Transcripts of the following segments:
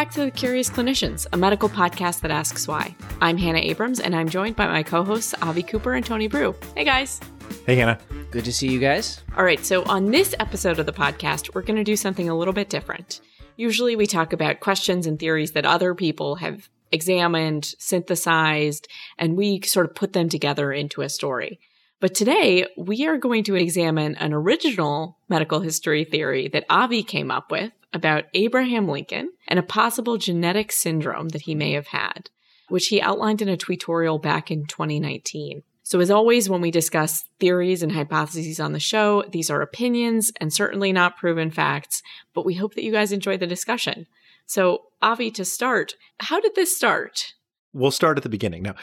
back to The Curious Clinicians, a medical podcast that asks why. I'm Hannah Abrams, and I'm joined by my co-hosts Avi Cooper and Tony Brew. Hey, guys. Hey, Hannah. Good to see you guys. All right, so on this episode of the podcast, we're going to do something a little bit different. Usually we talk about questions and theories that other people have examined, synthesized, and we sort of put them together into a story. But today, we are going to examine an original medical history theory that Avi came up with about Abraham Lincoln and a possible genetic syndrome that he may have had, which he outlined in a tweetorial back in 2019. So as always, when we discuss theories and hypotheses on the show, these are opinions and certainly not proven facts, but we hope that you guys enjoy the discussion. So, Avi, to start, how did this start? We'll start at the beginning. Now,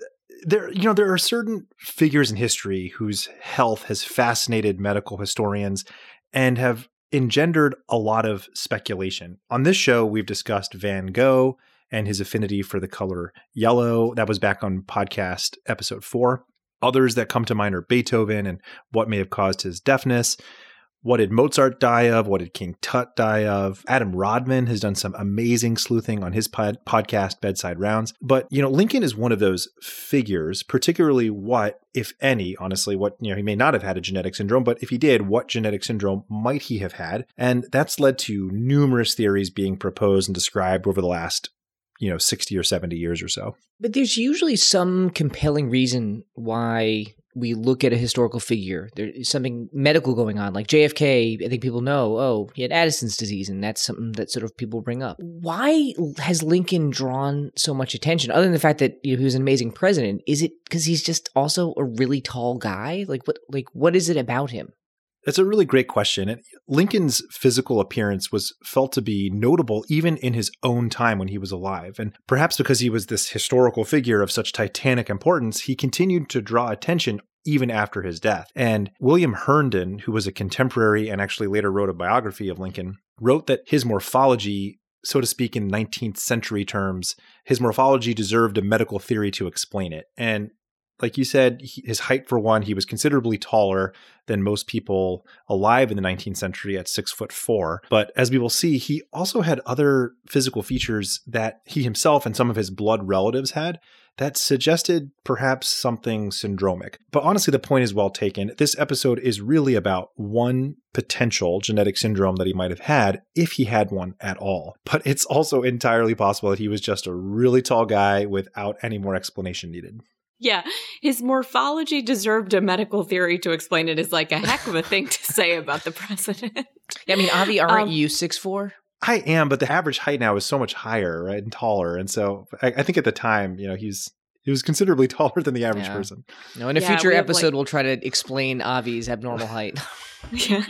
there are certain figures in history whose health has fascinated medical historians and have engendered a lot of speculation. On this show, we've discussed Van Gogh and his affinity for the color yellow. That was back on podcast episode 4. Others that come to mind are Beethoven and what may have caused his deafness. What did Mozart die of? What did King Tut die of? Adam Rodman has done some amazing sleuthing on his podcast, Bedside Rounds. But, Lincoln is one of those figures, particularly what, if any, honestly, he may not have had a genetic syndrome, but if he did, what genetic syndrome might he have had? And that's led to numerous theories being proposed and described over the last 60 or 70 years or so. But there's usually some compelling reason why we look at a historical figure. There's something medical going on, like JFK. I think people know, he had Addison's disease, and that's something that sort of people bring up. Why has Lincoln drawn so much attention, other than the fact that he was an amazing president? Is it because he's just also a really tall guy? What is it about him? That's a really great question. And Lincoln's physical appearance was felt to be notable even in his own time when he was alive. And perhaps because he was this historical figure of such titanic importance, he continued to draw attention even after his death. And William Herndon, who was a contemporary and actually later wrote a biography of Lincoln, wrote that his morphology, so to speak, in 19th century terms, his morphology deserved a medical theory to explain it. And like you said, his height, for one, he was considerably taller than most people alive in the 19th century at 6'4". But as we will see, he also had other physical features that he himself and some of his blood relatives had that suggested perhaps something syndromic. But honestly, the point is well taken. This episode is really about one potential genetic syndrome that he might have had if he had one at all. But it's also entirely possible that he was just a really tall guy without any more explanation needed. Yeah, his morphology deserved a medical theory to explain it is like a heck of a thing to say about the president. Yeah, I mean, Avi, aren't you 6'4"? I am, but the average height now is so much higher, right, and taller. And so I think at the time, he was considerably taller than the average person. No, in a future episode, we'll try to explain Avi's abnormal height. Yeah.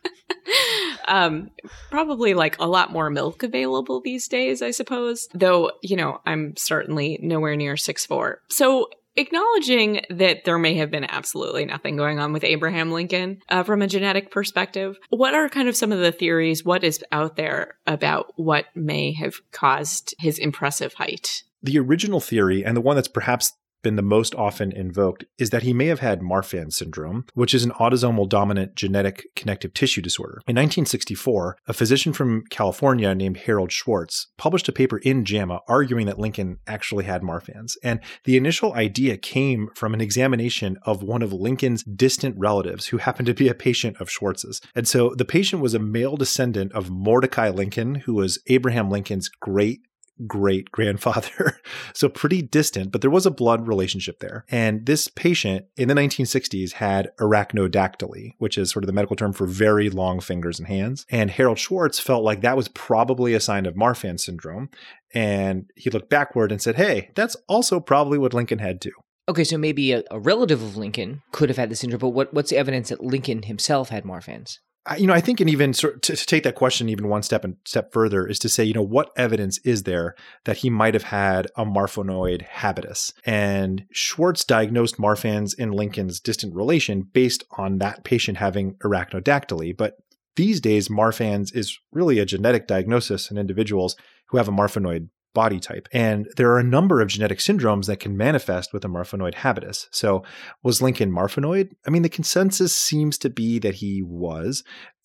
Probably like a lot more milk available these days, I suppose. Though, I'm certainly nowhere near 6'4". So acknowledging that there may have been absolutely nothing going on with Abraham Lincoln from a genetic perspective, what are kind of some of the theories? What is out there about what may have caused his impressive height? The original theory, and the one that's perhaps been the most often invoked, is that he may have had Marfan syndrome, which is an autosomal dominant genetic connective tissue disorder. In 1964, a physician from California named Harold Schwartz published a paper in JAMA arguing that Lincoln actually had Marfan's. And the initial idea came from an examination of one of Lincoln's distant relatives who happened to be a patient of Schwartz's. And so the patient was a male descendant of Mordecai Lincoln, who was Abraham Lincoln's great-grandfather. So pretty distant, but there was a blood relationship there. And this patient in the 1960s had arachnodactyly, which is sort of the medical term for very long fingers and hands. And Harold Schwartz felt like that was probably a sign of Marfan syndrome. And he looked backward and said, hey, that's also probably what Lincoln had too. Okay, so maybe a relative of Lincoln could have had the syndrome, but what's the evidence that Lincoln himself had Marfan's? I think, and even to take that question even one step further, is to say, what evidence is there that he might have had a Marfanoid habitus? And Schwartz diagnosed Marfan's in Lincoln's distant relation based on that patient having arachnodactyly. But these days, Marfan's is really a genetic diagnosis in individuals who have a Marfanoid body type. And there are a number of genetic syndromes that can manifest with a Marfanoid habitus. So was Lincoln Marfanoid? I mean, the consensus seems to be that he was.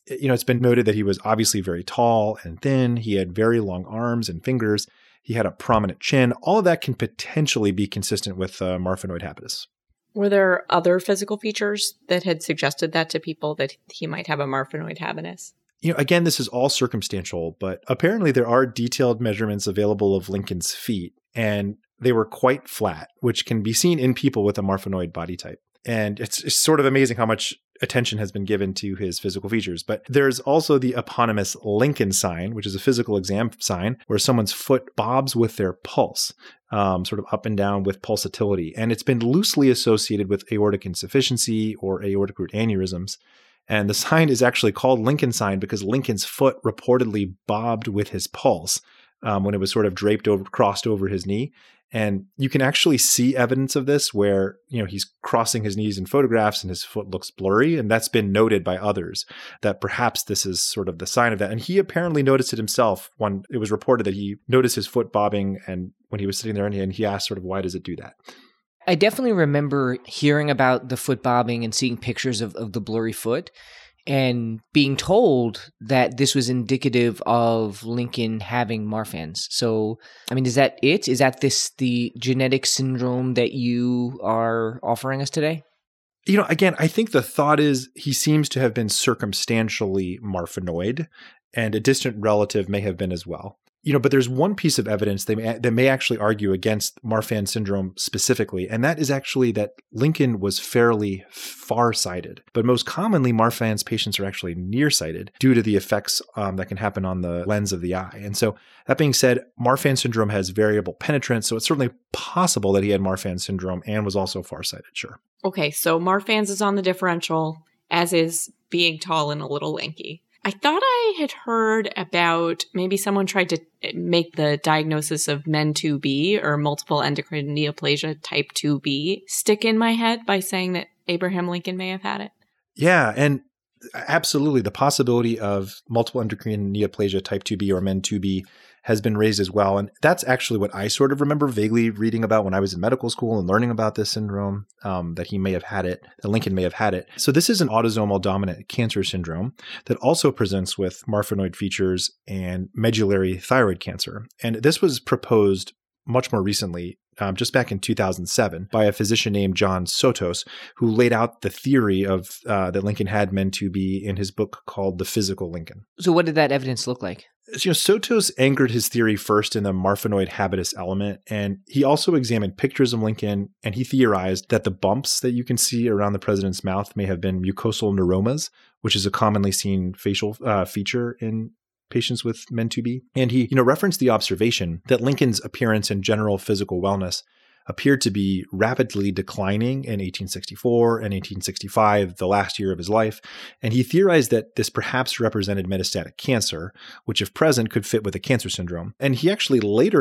It's been noted that he was obviously very tall and thin. He had very long arms and fingers. He had a prominent chin. All of that can potentially be consistent with Marfanoid habitus. Were there other physical features that had suggested that to people that he might have a Marfanoid habitus? Again, this is all circumstantial, but apparently there are detailed measurements available of Lincoln's feet, and they were quite flat, which can be seen in people with a Marfanoid body type. And it's sort of amazing how much attention has been given to his physical features. But there's also the eponymous Lincoln sign, which is a physical exam sign where someone's foot bobs with their pulse, sort of up and down with pulsatility. And it's been loosely associated with aortic insufficiency or aortic root aneurysms. And the sign is actually called Lincoln sign because Lincoln's foot reportedly bobbed with his pulse when it was sort of crossed over his knee. And you can actually see evidence of this where, he's crossing his knees in photographs and his foot looks blurry. And that's been noted by others that perhaps this is sort of the sign of that. And he apparently noticed it himself when it was reported that he noticed his foot bobbing and when he was sitting there and he asked sort of, why does it do that? I definitely remember hearing about the foot bobbing and seeing pictures of the blurry foot and being told that this was indicative of Lincoln having Marfan's. So, is that it? Is that the genetic syndrome that you are offering us today? Again, I think the thought is he seems to have been circumstantially Marfanoid, and a distant relative may have been as well. But there's one piece of evidence that may actually argue against Marfan syndrome specifically, and that is actually that Lincoln was fairly far-sighted. But most commonly, Marfan's patients are actually nearsighted due to the effects that can happen on the lens of the eye. And so that being said, Marfan syndrome has variable penetrance, so it's certainly possible that he had Marfan syndrome and was also farsighted, sure. Okay, so Marfan's is on the differential, as is being tall and a little lanky. I thought I had heard about maybe someone tried to make the diagnosis of MEN2B or multiple endocrine neoplasia type 2B stick in my head by saying that Abraham Lincoln may have had it. Yeah, and absolutely the possibility of multiple endocrine neoplasia type 2B or MEN2B has been raised as well. And that's actually what I sort of remember vaguely reading about when I was in medical school and learning about this syndrome, that he may have had it, that Lincoln may have had it. So this is an autosomal dominant cancer syndrome that also presents with Marfanoid features and medullary thyroid cancer. And this was proposed much more recently, just back in 2007, by a physician named John Sotos, who laid out the theory of that Lincoln had MEN2B in his book called The Physical Lincoln. So what did that evidence look like? Sotos anchored his theory first in the Marfanoid habitus element, and he also examined pictures of Lincoln, and he theorized that the bumps that you can see around the president's mouth may have been mucosal neuromas, which is a commonly seen facial feature in patients with MEN2B. And he, referenced the observation that Lincoln's appearance and general physical wellness appeared to be rapidly declining in 1864 and 1865, the last year of his life. And he theorized that this perhaps represented metastatic cancer, which if present could fit with a cancer syndrome. And he actually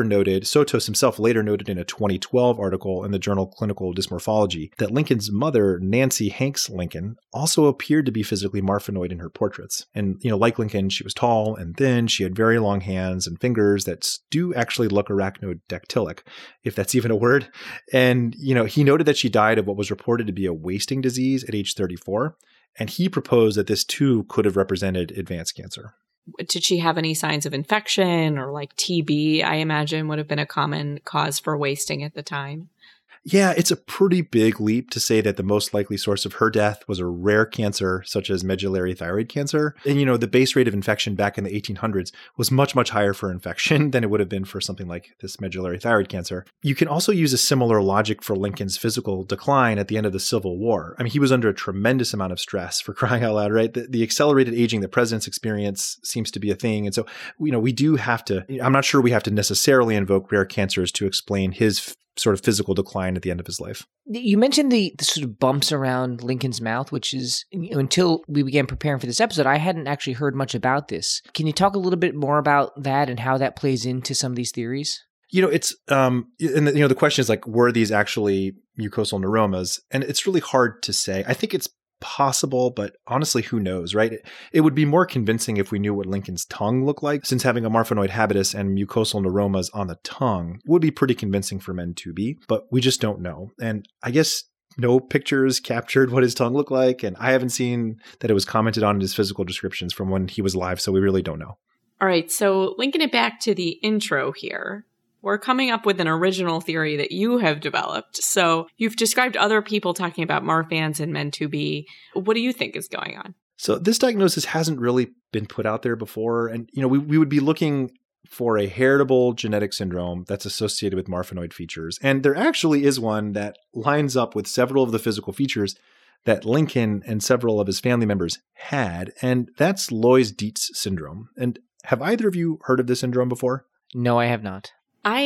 Sotos himself later noted in a 2012 article in the journal Clinical Dysmorphology that Lincoln's mother, Nancy Hanks Lincoln, also appeared to be physically Marfanoid in her portraits. And, like Lincoln, she was tall and thin. She had very long hands and fingers that do actually look arachnodactylic, if that's even a word. And, he noted that she died of what was reported to be a wasting disease at age 34. And he proposed that this too could have represented advanced cancer. Did she have any signs of infection or like TB, I imagine would have been a common cause for wasting at the time? Yeah, it's a pretty big leap to say that the most likely source of her death was a rare cancer such as medullary thyroid cancer. And, the base rate of infection back in the 1800s was much, much higher for infection than it would have been for something like this medullary thyroid cancer. You can also use a similar logic for Lincoln's physical decline at the end of the Civil War. He was under a tremendous amount of stress, for crying out loud, right? The accelerated aging that presidents experience seems to be a thing. And so, we do have to, I'm not sure we have to necessarily invoke rare cancers to explain his sort of physical decline at the end of his life. You mentioned the sort of bumps around Lincoln's mouth, which is, until we began preparing for this episode, I hadn't actually heard much about this. Can you talk a little bit more about that and how that plays into some of these theories? It's, and the question is like, were these actually mucosal neuromas? And it's really hard to say. I think it's possible, but honestly, who knows, right? It would be more convincing if we knew what Lincoln's tongue looked like, since having a Marfanoid habitus and mucosal neuromas on the tongue would be pretty convincing for MEN2B, but we just don't know. And I guess no pictures captured what his tongue looked like. And I haven't seen that it was commented on in his physical descriptions from when he was alive. So we really don't know. All right. So linking it back to the intro here, we're coming up with an original theory that you have developed. So you've described other people talking about Marfan's and Men2B. What do you think is going on? So this diagnosis hasn't really been put out there before. And, we would be looking for a heritable genetic syndrome that's associated with Marfanoid features. And there actually is one that lines up with several of the physical features that Lincoln and several of his family members had. And that's Loeys-Dietz syndrome. And have either of you heard of this syndrome before? No, I have not. I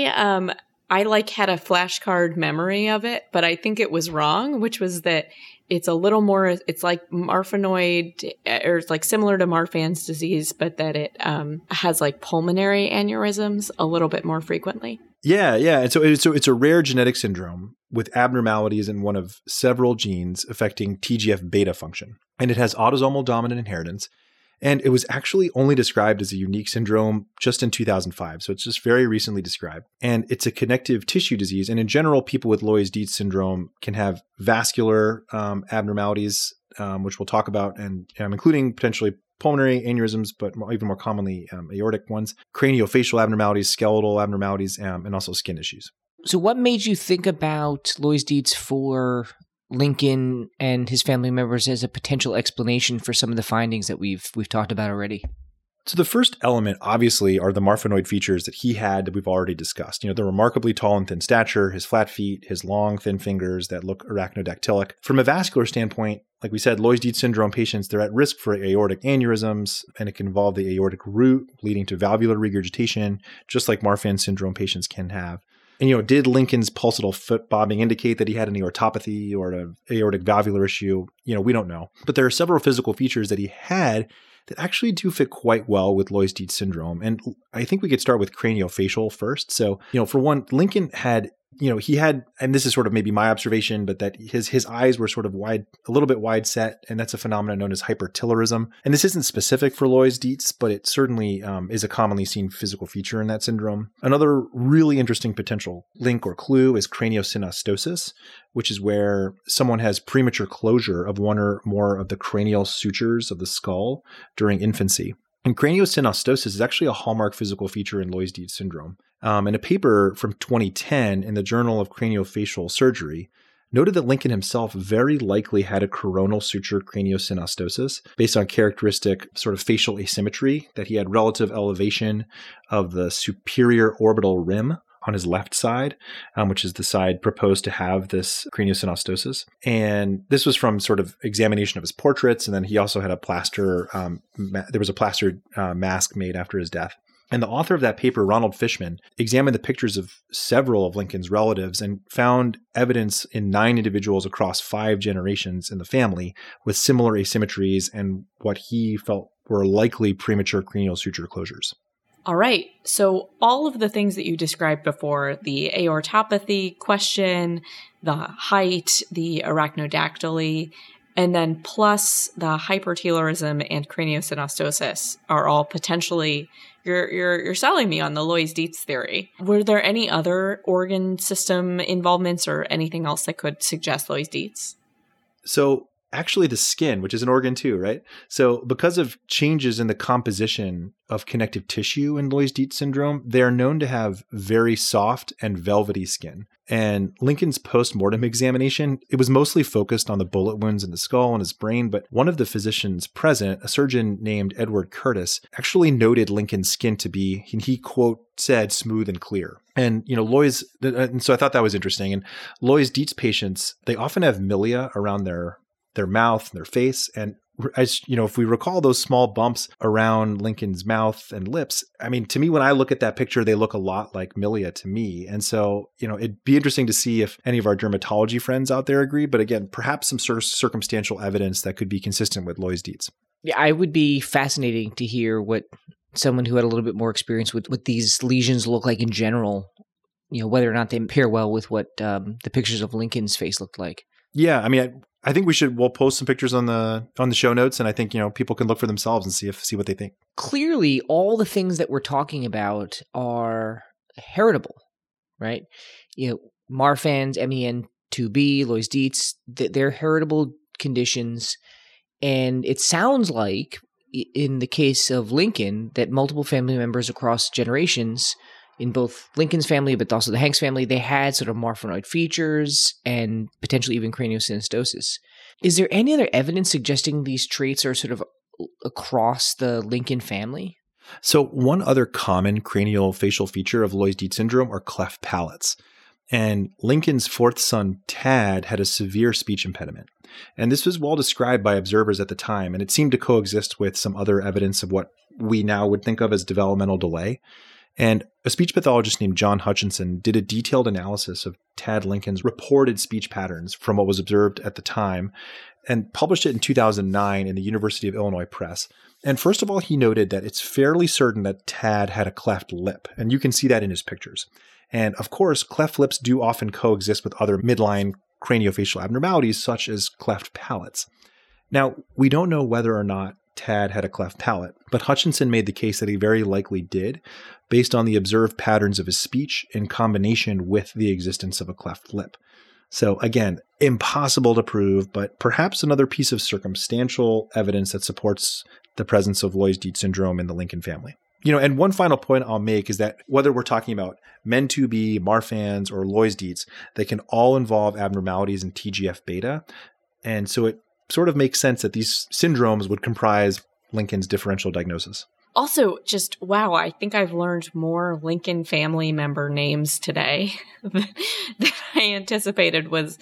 had a flashcard memory of it, but I think it was wrong, which was that it's a little more, it's like Marfanoid, or it's like similar to Marfan's disease, but that it has like pulmonary aneurysms a little bit more frequently. Yeah. And so it's a rare genetic syndrome with abnormalities in one of several genes affecting TGF-beta function. And it has autosomal dominant inheritance. And it was actually only described as a unique syndrome just in 2005. So it's just very recently described. And it's a connective tissue disease. And in general, people with Loeys-Dietz syndrome can have vascular abnormalities, which we'll talk about, and including potentially pulmonary aneurysms, but even more commonly aortic ones, craniofacial abnormalities, skeletal abnormalities, and also skin issues. So what made you think about Loeys-Dietz for Lincoln and his family members as a potential explanation for some of the findings that we've talked about already? So the first element, obviously, are the Marfanoid features that he had that we've already discussed. The remarkably tall and thin stature, his flat feet, his long, thin fingers that look arachnodactylic. From a vascular standpoint, like we said, Loeys-Dietz syndrome patients, they're at risk for aortic aneurysms, and it can involve the aortic root, leading to valvular regurgitation, just like Marfan syndrome patients can have. And, did Lincoln's pulsatile foot bobbing indicate that he had an aortopathy or an aortic valvular issue? We don't know. But there are several physical features that he had that actually do fit quite well with Loeys-Dietz syndrome. And I think we could start with craniofacial first. So, for one, Lincoln had, he had, and this is sort of maybe my observation, but that his eyes were sort of wide, a little bit wide set, and that's a phenomenon known as hypertelorism. And this isn't specific for Loeys-Dietz, but it certainly is a commonly seen physical feature in that syndrome. Another really interesting potential link or clue is craniosynostosis, which is where someone has premature closure of one or more of the cranial sutures of the skull during infancy. And craniosynostosis is actually a hallmark physical feature in Loeys-Dietz syndrome. And a paper from 2010 in the Journal of Craniofacial Surgery noted that Lincoln himself very likely had a coronal suture craniosynostosis based on characteristic sort of facial asymmetry, that he had relative elevation of the superior orbital rim on his left side, which is the side proposed to have this craniosynostosis. And this was from sort of examination of his portraits. And then he also had a plaster, there was a plaster mask made after his death. And the author of that paper, Ronald Fishman, examined the pictures of several of Lincoln's relatives and found evidence in 9 individuals across 5 generations in the family with similar asymmetries and what he felt were likely premature cranial suture closures. All right. So all of the things that you described before, the aortopathy question, the height, the arachnodactyly, and then plus the hypertelorism and craniosynostosis are all potentially, you're selling me on the Loeys-Dietz theory. Were there any other organ system involvements or anything else that could suggest Loeys-Dietz? So actually the skin, which is an organ too, right? So because of changes in the composition of connective tissue in Loeys-Dietz syndrome, they are known to have very soft and velvety skin. And Lincoln's post-mortem examination, it was mostly focused on the bullet wounds in the skull and his brain, but one of the physicians present, a surgeon named Edward Curtis, actually noted Lincoln's skin to be, he quote, said smooth and clear. And, and so I thought that was interesting. And Loeys-Dietz patients, they often have milia around their mouth and their face. And as if we recall those small bumps around Lincoln's mouth and lips, I mean, to me, when I look at that picture, they look a lot like milia to me. And so, it'd be interesting to see if any of our dermatology friends out there agree. But again, perhaps some sort of circumstantial evidence that could be consistent with Loeys-Dietz. Yeah, I would be fascinating to hear what someone who had a little bit more experience with what these lesions look like in general, whether or not they pair well with what the pictures of Lincoln's face looked like. Yeah, I mean, I think we'll post some pictures on the show notes, and I think people can look for themselves and see what they think. Clearly, all the things that we're talking about are heritable, right? Marfan's MEN2 2B, Loeys Dietz, they're heritable conditions. And it sounds like, in the case of Lincoln, that multiple family members across generations, in both Lincoln's family but also the Hanks family, they had sort of Marfanoid features and potentially even craniosynostosis. Is there any other evidence suggesting these traits are sort of across the Lincoln family? So one other common craniofacial feature of Loeys Dietz syndrome are cleft palates. And Lincoln's fourth son, Tad, had a severe speech impediment. And this was well described by observers at the time, and it seemed to coexist with some other evidence of what we now would think of as developmental delay. And a speech pathologist named John Hutchinson did a detailed analysis of Tad Lincoln's reported speech patterns from what was observed at the time and published it in 2009 in the University of Illinois Press. And first of all, he noted that it's fairly certain that Tad had a cleft lip, and you can see that in his pictures. And of course, cleft lips do often coexist with other midline craniofacial abnormalities, such as cleft palates. Now, we don't know whether or not Tad had a cleft palate, but Hutchinson made the case that he very likely did, based on the observed patterns of his speech in combination with the existence of a cleft lip. So again, impossible to prove, but perhaps another piece of circumstantial evidence that supports the presence of Loeys Dietz syndrome in the Lincoln family. And one final point I'll make is that whether we're talking about MEN2B, Marfan's, or Loeys Dietz, they can all involve abnormalities in TGF-beta. And so it sort of makes sense that these syndromes would comprise Lincoln's differential diagnosis. Also, just wow, I think I've learned more Lincoln family member names today than I anticipated was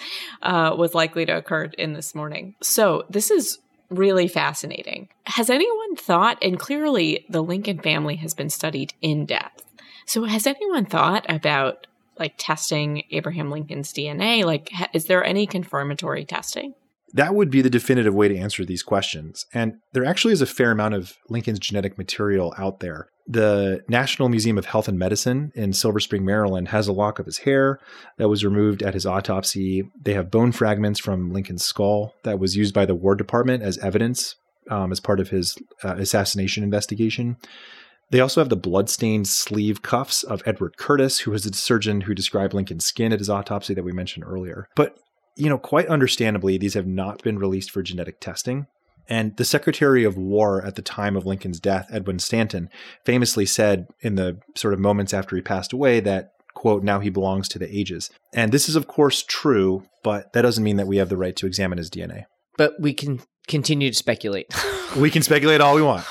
likely to occur in this morning. So this is really fascinating. Has anyone thought, and clearly the Lincoln family has been studied in depth, so has anyone thought about testing Abraham Lincoln's DNA? Is there any confirmatory testing? That would be the definitive way to answer these questions. And there actually is a fair amount of Lincoln's genetic material out there. The National Museum of Health and Medicine in Silver Spring, Maryland has a lock of his hair that was removed at his autopsy. They have bone fragments from Lincoln's skull that was used by the War Department as evidence as part of his assassination investigation. They also have the blood-stained sleeve cuffs of Edward Curtis, who was the surgeon who described Lincoln's skin at his autopsy that we mentioned earlier. But quite understandably, these have not been released for genetic testing. And the Secretary of War at the time of Lincoln's death, Edwin Stanton, famously said in the sort of moments after he passed away that, quote, now he belongs to the ages. And this is, of course, true, but that doesn't mean that we have the right to examine his DNA. But we can continue to speculate. We can speculate all we want.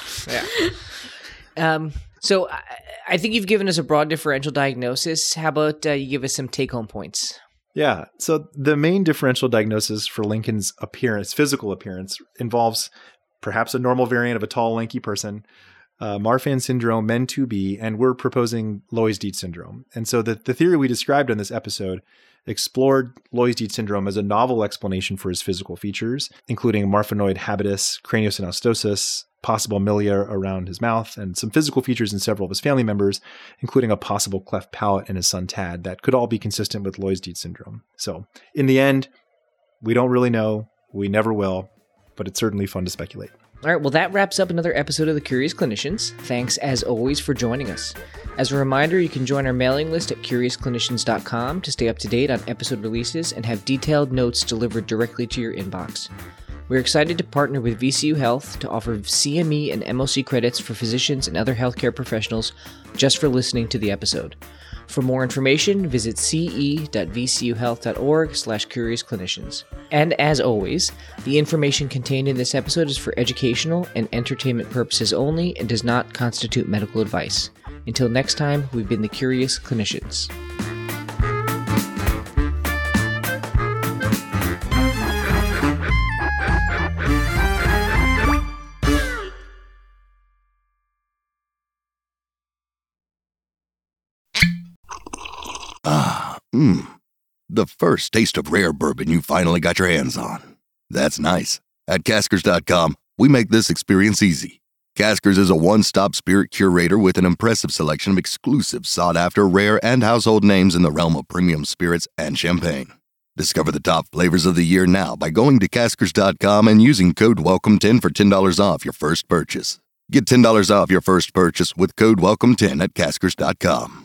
Yeah. So I think you've given us a broad differential diagnosis. How about you give us some take-home points? Yeah. So the main differential diagnosis for Lincoln's physical appearance, involves perhaps a normal variant of a tall, lanky person, Marfan syndrome, MEN2B, and we're proposing Loeys Dietz syndrome. And so the theory we described in this episode explored Loeys Dietz syndrome as a novel explanation for his physical features, including Marfanoid habitus, craniosynostosis, possible milia around his mouth, and some physical features in several of his family members, including a possible cleft palate in his son Tad, that could all be consistent with Loeys Dietz syndrome. So in the end, we don't really know. We never will, but it's certainly fun to speculate. All right, well, that wraps up another episode of The Curious Clinicians. Thanks, as always, for joining us. As a reminder, you can join our mailing list at curiousclinicians.com to stay up to date on episode releases and have detailed notes delivered directly to your inbox. We're excited to partner with VCU Health to offer CME and MOC credits for physicians and other healthcare professionals just for listening to the episode. For more information, visit ce.vcuhealth.org/curiousclinicians. And as always, the information contained in this episode is for educational and entertainment purposes only and does not constitute medical advice. Until next time, we've been the Curious Clinicians. The first taste of rare bourbon you finally got your hands on. That's nice. At Caskers.com, we make this experience easy. Caskers is a one-stop spirit curator with an impressive selection of exclusive, sought-after, rare, and household names in the realm of premium spirits and champagne. Discover the top flavors of the year now by going to Caskers.com and using code WELCOME10 for $10 off your first purchase. Get $10 off your first purchase with code WELCOME10 at Caskers.com.